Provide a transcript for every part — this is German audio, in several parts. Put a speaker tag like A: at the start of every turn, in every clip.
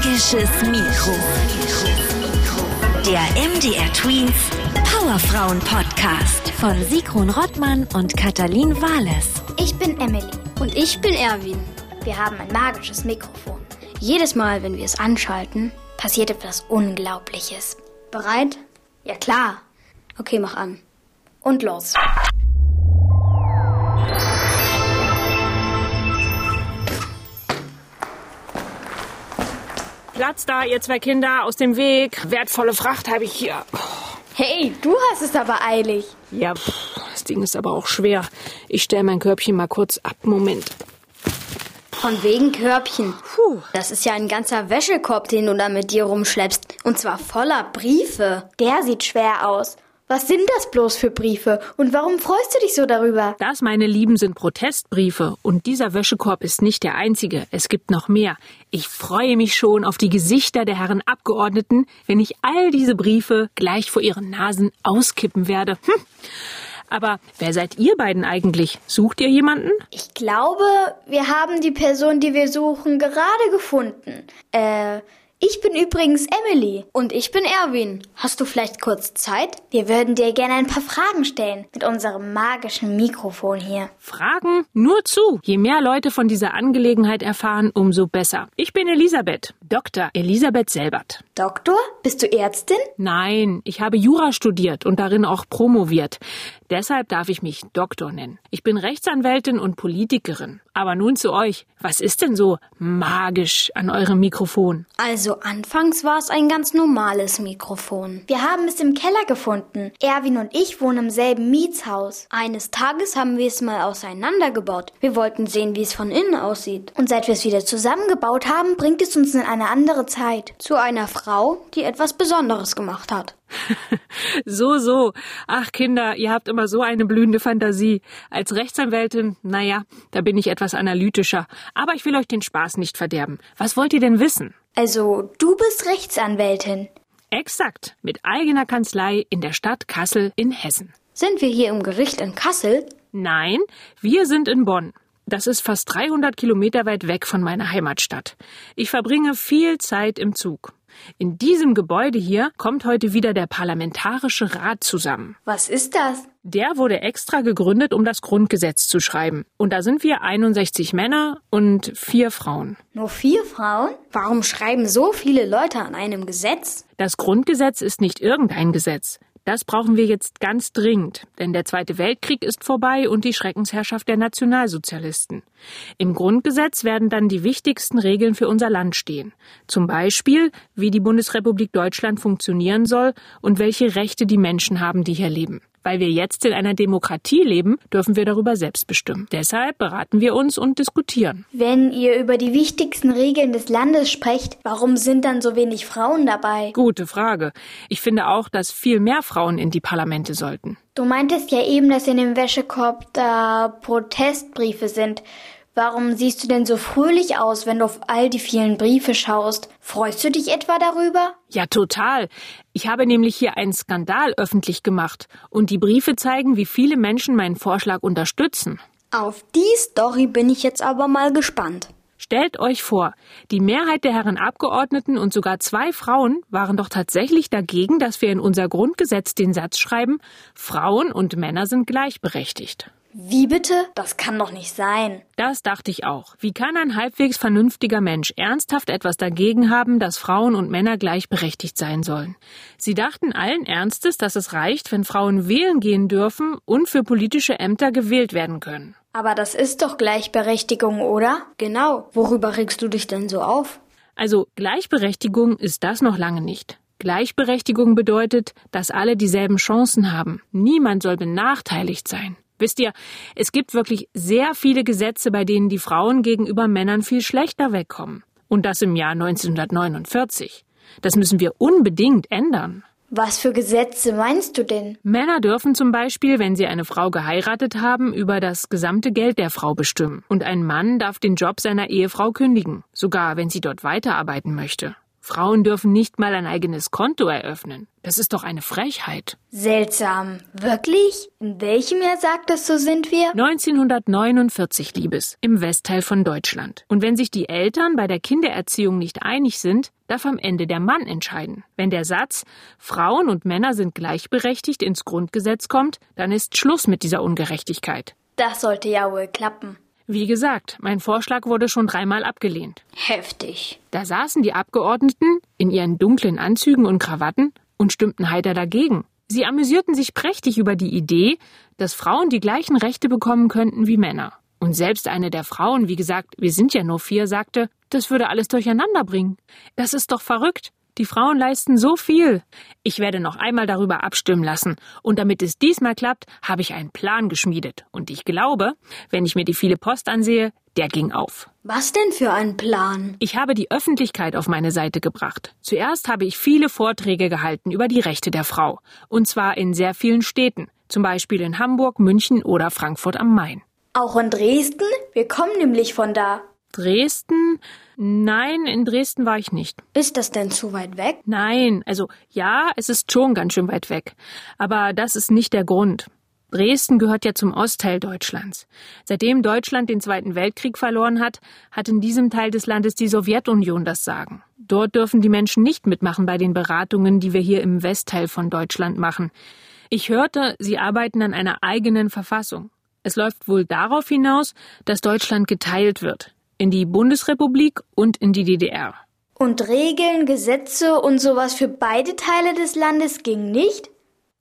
A: Magisches Mikro. Der MDR Tweens Powerfrauen Podcast von Sigrun Rottmann und Katalin Wahles.
B: Ich bin Emily.
C: Und ich bin Erwin.
B: Wir haben ein magisches Mikrofon. Jedes Mal, wenn wir es anschalten, passiert etwas Unglaubliches.
C: Bereit?
B: Ja klar.
C: Okay, mach an.
B: Und los.
D: Platz da, ihr zwei Kinder, aus dem Weg. Wertvolle Fracht habe ich hier.
B: Hey, du hast es aber eilig.
D: Ja, das Ding ist aber auch schwer. Ich stelle mein Körbchen mal kurz ab. Moment.
C: Von wegen Körbchen.
D: Puh.
C: Das ist ja ein ganzer Wäschekorb, den du da mit dir rumschleppst. Und zwar voller Briefe.
B: Der sieht schwer aus. Was sind das bloß für Briefe? Und warum freust du dich so darüber?
D: Das, meine Lieben, sind Protestbriefe. Und dieser Wäschekorb ist nicht der einzige. Es gibt noch mehr. Ich freue mich schon auf die Gesichter der Herren Abgeordneten, wenn ich all diese Briefe gleich vor ihren Nasen auskippen werde. Aber wer seid ihr beiden eigentlich? Sucht ihr jemanden?
B: Ich glaube, wir haben die Person, die wir suchen, gerade gefunden. Ich bin übrigens Emily.
C: Und ich bin Erwin. Hast du vielleicht kurz Zeit?
B: Wir würden dir gerne ein paar Fragen stellen mit unserem magischen Mikrofon hier.
D: Fragen? Nur zu. Je mehr Leute von dieser Angelegenheit erfahren, umso besser. Ich bin Elisabeth, Dr. Elisabeth Selbert.
B: Doktor? Bist du Ärztin?
D: Nein, ich habe Jura studiert und darin auch promoviert. Deshalb darf ich mich Doktor nennen. Ich bin Rechtsanwältin und Politikerin. Aber nun zu euch. Was ist denn so magisch an eurem Mikrofon?
C: Also anfangs war es ein ganz normales Mikrofon.
B: Wir haben es im Keller gefunden. Erwin und ich wohnen im selben Mietshaus.
C: Eines Tages haben wir es mal auseinandergebaut. Wir wollten sehen, wie es von innen aussieht.
B: Und seit wir es wieder zusammengebaut haben, bringt es uns in eine andere Zeit.
C: Zu einer Frau, die etwas Besonderes gemacht hat.
D: So. Ach Kinder, ihr habt immer so eine blühende Fantasie. Als Rechtsanwältin, naja, da bin ich etwas analytischer. Aber ich will euch den Spaß nicht verderben. Was wollt ihr denn wissen?
B: Also, du bist Rechtsanwältin.
D: Exakt, mit eigener Kanzlei in der Stadt Kassel in Hessen.
C: Sind wir hier im Gericht in Kassel?
D: Nein, wir sind in Bonn. Das ist fast 300 Kilometer weit weg von meiner Heimatstadt. Ich verbringe viel Zeit im Zug. In diesem Gebäude hier kommt heute wieder der Parlamentarische Rat zusammen.
B: Was ist das?
D: Der wurde extra gegründet, um das Grundgesetz zu schreiben. Und da sind wir 61 Männer und 4 Frauen.
B: Nur 4 Frauen?
C: Warum schreiben so viele Leute an einem Gesetz?
D: Das Grundgesetz ist nicht irgendein Gesetz. Das brauchen wir jetzt ganz dringend, denn der Zweite Weltkrieg ist vorbei und die Schreckensherrschaft der Nationalsozialisten. Im Grundgesetz werden dann die wichtigsten Regeln für unser Land stehen. Zum Beispiel, wie die Bundesrepublik Deutschland funktionieren soll und welche Rechte die Menschen haben, die hier leben. Weil wir jetzt in einer Demokratie leben, dürfen wir darüber selbst bestimmen. Deshalb beraten wir uns und diskutieren.
B: Wenn ihr über die wichtigsten Regeln des Landes sprecht, warum sind dann so wenig Frauen dabei?
D: Gute Frage. Ich finde auch, dass viel mehr Frauen in die Parlamente sollten.
B: Du meintest ja eben, dass in dem Wäschekorb da Protestbriefe sind. Warum siehst du denn so fröhlich aus, wenn du auf all die vielen Briefe schaust? Freust du dich etwa darüber?
D: Ja, total. Ich habe nämlich hier einen Skandal öffentlich gemacht. Und die Briefe zeigen, wie viele Menschen meinen Vorschlag unterstützen.
C: Auf die Story bin ich jetzt aber mal gespannt.
D: Stellt euch vor, die Mehrheit der Herren Abgeordneten und sogar 2 Frauen waren doch tatsächlich dagegen, dass wir in unser Grundgesetz den Satz schreiben, Frauen und Männer sind gleichberechtigt.
B: Wie bitte? Das kann doch nicht sein.
D: Das dachte ich auch. Wie kann ein halbwegs vernünftiger Mensch ernsthaft etwas dagegen haben, dass Frauen und Männer gleichberechtigt sein sollen? Sie dachten allen Ernstes, dass es reicht, wenn Frauen wählen gehen dürfen und für politische Ämter gewählt werden können.
B: Aber das ist doch Gleichberechtigung, oder?
C: Genau. Worüber regst du dich denn so auf?
D: Also Gleichberechtigung ist das noch lange nicht. Gleichberechtigung bedeutet, dass alle dieselben Chancen haben. Niemand soll benachteiligt sein. Wisst ihr, es gibt wirklich sehr viele Gesetze, bei denen die Frauen gegenüber Männern viel schlechter wegkommen. Und das im Jahr 1949. Das müssen wir unbedingt ändern.
B: Was für Gesetze meinst du denn?
D: Männer dürfen zum Beispiel, wenn sie eine Frau geheiratet haben, über das gesamte Geld der Frau bestimmen. Und ein Mann darf den Job seiner Ehefrau kündigen, sogar wenn sie dort weiterarbeiten möchte. Frauen dürfen nicht mal ein eigenes Konto eröffnen. Das ist doch eine Frechheit.
B: Seltsam. Wirklich? In welchem Jahr sagt es, so sind wir?
D: 1949, Liebes, im Westteil von Deutschland. Und wenn sich die Eltern bei der Kindererziehung nicht einig sind, darf am Ende der Mann entscheiden. Wenn der Satz, Frauen und Männer sind gleichberechtigt, ins Grundgesetz kommt, dann ist Schluss mit dieser Ungerechtigkeit.
B: Das sollte ja wohl klappen.
D: Wie gesagt, mein Vorschlag wurde schon 3-mal abgelehnt.
B: Heftig.
D: Da saßen die Abgeordneten in ihren dunklen Anzügen und Krawatten und stimmten heiter dagegen. Sie amüsierten sich prächtig über die Idee, dass Frauen die gleichen Rechte bekommen könnten wie Männer. Und selbst eine der Frauen, wie gesagt, wir sind ja nur 4, sagte, das würde alles durcheinander bringen. Das ist doch verrückt. Die Frauen leisten so viel. Ich werde noch einmal darüber abstimmen lassen. Und damit es diesmal klappt, habe ich einen Plan geschmiedet. Und ich glaube, wenn ich mir die viele Post ansehe, der ging auf.
C: Was denn für ein Plan?
D: Ich habe die Öffentlichkeit auf meine Seite gebracht. Zuerst habe ich viele Vorträge gehalten über die Rechte der Frau. Und zwar in sehr vielen Städten. Zum Beispiel in Hamburg, München oder Frankfurt am Main.
B: Auch in Dresden? Wir kommen nämlich von da.
D: Dresden? Nein, in Dresden war ich nicht.
C: Ist das denn zu weit weg?
D: Nein, also ja, es ist schon ganz schön weit weg. Aber das ist nicht der Grund. Dresden gehört ja zum Ostteil Deutschlands. Seitdem Deutschland den Zweiten Weltkrieg verloren hat, hat in diesem Teil des Landes die Sowjetunion das Sagen. Dort dürfen die Menschen nicht mitmachen bei den Beratungen, die wir hier im Westteil von Deutschland machen. Ich hörte, sie arbeiten an einer eigenen Verfassung. Es läuft wohl darauf hinaus, dass Deutschland geteilt wird. In die Bundesrepublik und in die DDR.
B: Und Regeln, Gesetze und sowas für beide Teile des Landes ging nicht?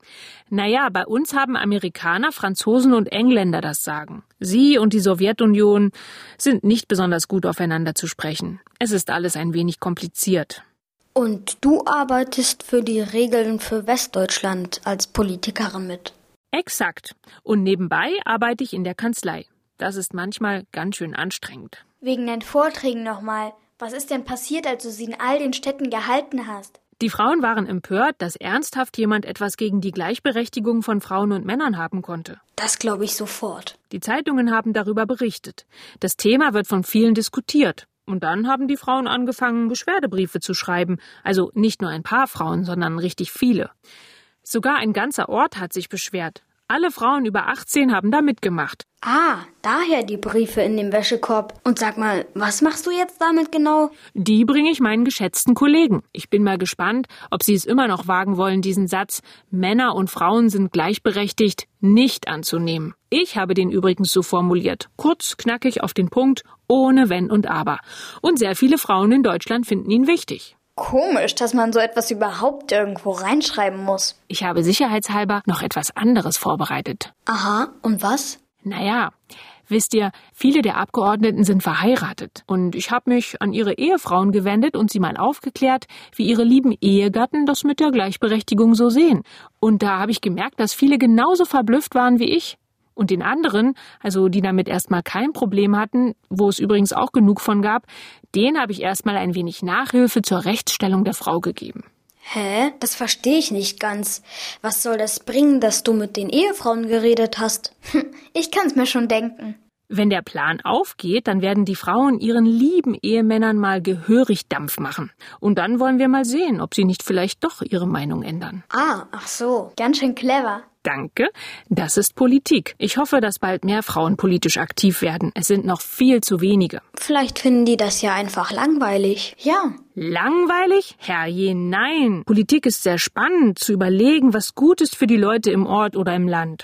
D: Naja, bei uns haben Amerikaner, Franzosen und Engländer das Sagen. Sie und die Sowjetunion sind nicht besonders gut aufeinander zu sprechen. Es ist alles ein wenig kompliziert.
C: Und du arbeitest für die Regeln für Westdeutschland als Politikerin mit?
D: Exakt. Und nebenbei arbeite ich in der Kanzlei. Das ist manchmal ganz schön anstrengend.
B: Wegen den Vorträgen nochmal. Was ist denn passiert, als du sie in all den Städten gehalten hast?
D: Die Frauen waren empört, dass ernsthaft jemand etwas gegen die Gleichberechtigung von Frauen und Männern haben konnte.
C: Das glaube ich sofort.
D: Die Zeitungen haben darüber berichtet. Das Thema wird von vielen diskutiert. Und dann haben die Frauen angefangen, Beschwerdebriefe zu schreiben. Also nicht nur ein paar Frauen, sondern richtig viele. Sogar ein ganzer Ort hat sich beschwert. Alle Frauen über 18 haben da mitgemacht.
C: Ah, daher die Briefe in dem Wäschekorb. Und sag mal, was machst du jetzt damit genau?
D: Die bringe ich meinen geschätzten Kollegen. Ich bin mal gespannt, ob sie es immer noch wagen wollen, diesen Satz, Männer und Frauen sind gleichberechtigt, nicht anzunehmen. Ich habe den übrigens so formuliert. Kurz, knackig auf den Punkt, ohne Wenn und Aber. Und sehr viele Frauen in Deutschland finden ihn wichtig.
B: Komisch, dass man so etwas überhaupt irgendwo reinschreiben muss.
D: Ich habe sicherheitshalber noch etwas anderes vorbereitet.
C: Aha, und was?
D: Naja, wisst ihr, viele der Abgeordneten sind verheiratet. Und ich habe mich an ihre Ehefrauen gewendet und sie mal aufgeklärt, wie ihre lieben Ehegatten das mit der Gleichberechtigung so sehen. Und da habe ich gemerkt, dass viele genauso verblüfft waren wie ich. Und den anderen, also die damit erstmal kein Problem hatten, wo es übrigens auch genug von gab, denen habe ich erstmal ein wenig Nachhilfe zur Rechtsstellung der Frau gegeben.
C: Hä? Das verstehe ich nicht ganz. Was soll das bringen, dass du mit den Ehefrauen geredet hast?
B: Ich kann's mir schon denken.
D: Wenn der Plan aufgeht, dann werden die Frauen ihren lieben Ehemännern mal gehörig Dampf machen. Und dann wollen wir mal sehen, ob sie nicht vielleicht doch ihre Meinung ändern.
C: Ach so.
B: Ganz schön clever.
D: Danke, das ist Politik. Ich hoffe, dass bald mehr Frauen politisch aktiv werden. Es sind noch viel zu wenige.
C: Vielleicht finden die das ja einfach langweilig.
B: Ja.
D: Langweilig? Herrje, nein. Politik ist sehr spannend, zu überlegen, was gut ist für die Leute im Ort oder im Land.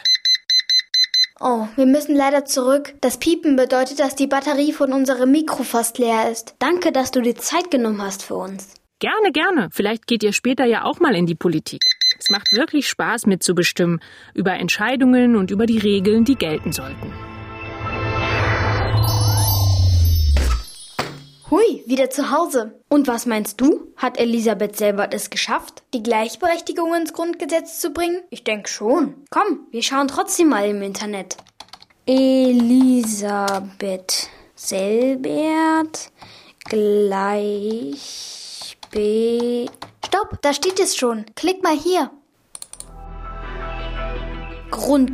B: Oh, wir müssen leider zurück. Das Piepen bedeutet, dass die Batterie von unserem Mikro fast leer ist.
C: Danke, dass du dir Zeit genommen hast für uns.
D: Gerne, gerne. Vielleicht geht ihr später ja auch mal in die Politik. Es macht wirklich Spaß mitzubestimmen über Entscheidungen und über die Regeln, die gelten sollten.
B: Hui, wieder zu Hause.
C: Und was meinst du? Hat Elisabeth selber es geschafft?
B: Die Gleichberechtigung ins Grundgesetz zu bringen? Ich denke schon.
C: Komm, wir schauen trotzdem mal im Internet. Elisabeth Selbert
B: Stopp, da steht es schon. Klick mal hier.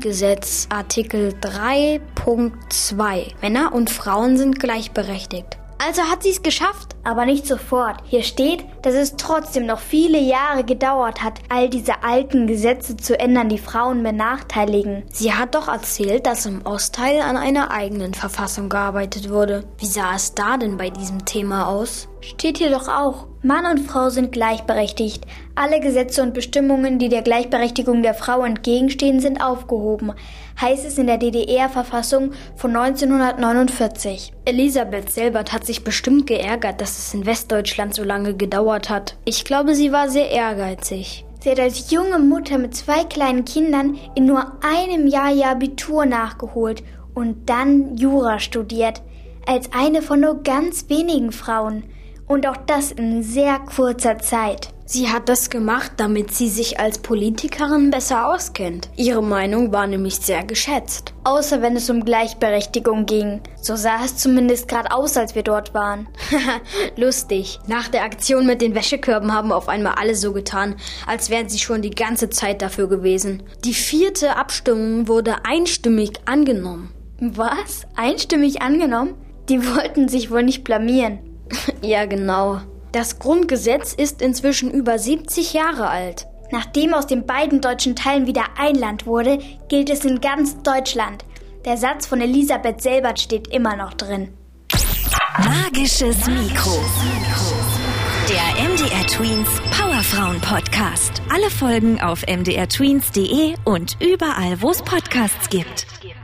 C: Grundgesetz, Artikel 3.2. Männer und Frauen sind gleichberechtigt. Also hat sie es geschafft?
B: Aber nicht sofort. Hier steht, dass es trotzdem noch viele Jahre gedauert hat, all diese alten Gesetze zu ändern, die Frauen benachteiligen.
C: Sie hat doch erzählt, dass im Ostteil an einer eigenen Verfassung gearbeitet wurde. Wie sah es da denn bei diesem Thema aus?
B: Steht hier doch auch. Mann und Frau sind gleichberechtigt. Alle Gesetze und Bestimmungen, die der Gleichberechtigung der Frau entgegenstehen, sind aufgehoben, heißt es in der DDR-Verfassung von 1949.
C: Elisabeth Selbert hat sich bestimmt geärgert, dass es in Westdeutschland so lange gedauert hat. Ich glaube, sie war sehr ehrgeizig.
B: Sie hat als junge Mutter mit 2 kleinen Kindern in nur einem Jahr ihr Abitur nachgeholt und dann Jura studiert, als eine von nur ganz wenigen Frauen. Und auch das in sehr kurzer Zeit.
C: Sie hat das gemacht, damit sie sich als Politikerin besser auskennt. Ihre Meinung war nämlich sehr geschätzt.
B: Außer wenn es um Gleichberechtigung ging. So sah es zumindest gerade aus, als wir dort waren.
C: Lustig. Nach der Aktion mit den Wäschekörben haben auf einmal alle so getan, als wären sie schon die ganze Zeit dafür gewesen. Die 4. Abstimmung wurde einstimmig angenommen.
B: Was? Einstimmig angenommen? Die wollten sich wohl nicht blamieren.
C: Ja, genau. Das Grundgesetz ist inzwischen über 70 Jahre alt.
B: Nachdem aus den beiden deutschen Teilen wieder ein Land wurde, gilt es in ganz Deutschland. Der Satz von Elisabeth Selbert steht immer noch drin.
A: Magisches Mikro. Der MDR Tweens Powerfrauen Podcast. Alle Folgen auf mdrtweens.de und überall, wo es Podcasts gibt.